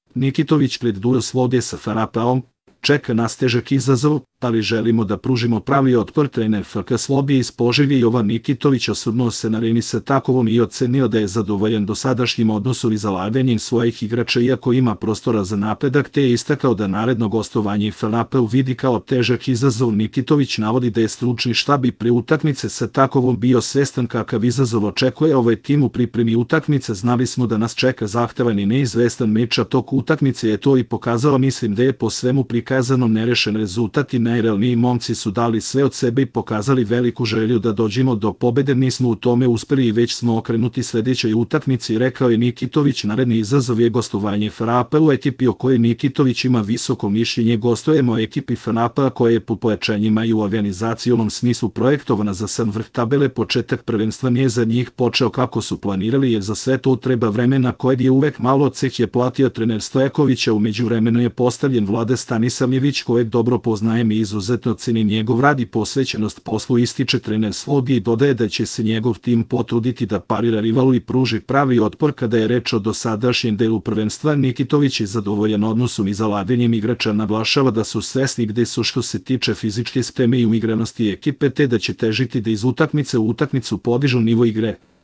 Nikitović pred duel vode sa Farapaom, čeka nas težak izazov, ali želimo da pružimo pravi otpor. Trener FK Slobije iz Požege Jovan Nikitović osvrnuo se na areni sa Takovom i ocenio da je zadovoljan dosadašnjim odnosom i zalaganjem svojih igrača iako ima prostora za napredak, te je istakao da naredno gostovanje Farapeu vidi kao težak izazov. Nikitović navodi da je stručni štab i pre utakmice sa Takovom bio svestan kakav izazov očekuje ovaj tim u pripremi utakmice. Znali smo da nas čeka zahtevan i neizvestan meč, a tok utakmice je to i pokazalo. Mislim da je po svemu prikazano nerešen rezultat i najrealniji momci su dali sve od sebe i pokazali veliku želju da dođemo do pobede. Nismo u tome uspeli i već smo okrenuti sledećoj utakmici, rekao je Nikitović. Naredni izazov je gostovanje Farapeu u ekipi o kojoj Nikitović ima visoko mišljenje. Gostujemo ekipi Farapea koja je po pojačanjima i u organizacionom smislu projektovana za sam vrh tabele. Početak prvenstva nije za njih počeo kako su planirali, jer za sve to treba vremena kojeg je uvek malo. Ceh je platio trener Stojakovića, u međuvremenu je postavljen Vlade Stanisavljević kojeg dobro poznajem i izuzetno cenim njegov rad i posvećenost poslu, ističe trener Slogije i dodaje da će se njegov tim potruditi da parira rivalu i pruži pravi otpor. Kada je reč o dosadašnjem delu prvenstva, Nikitović je zadovoljan odnosom i zalaganjem igrača, naglašava da su svesni gde su što se tiče fizičke spreme i uigranosti ekipe, te da će težiti da iz utakmice u utakmicu podižu nivo igre.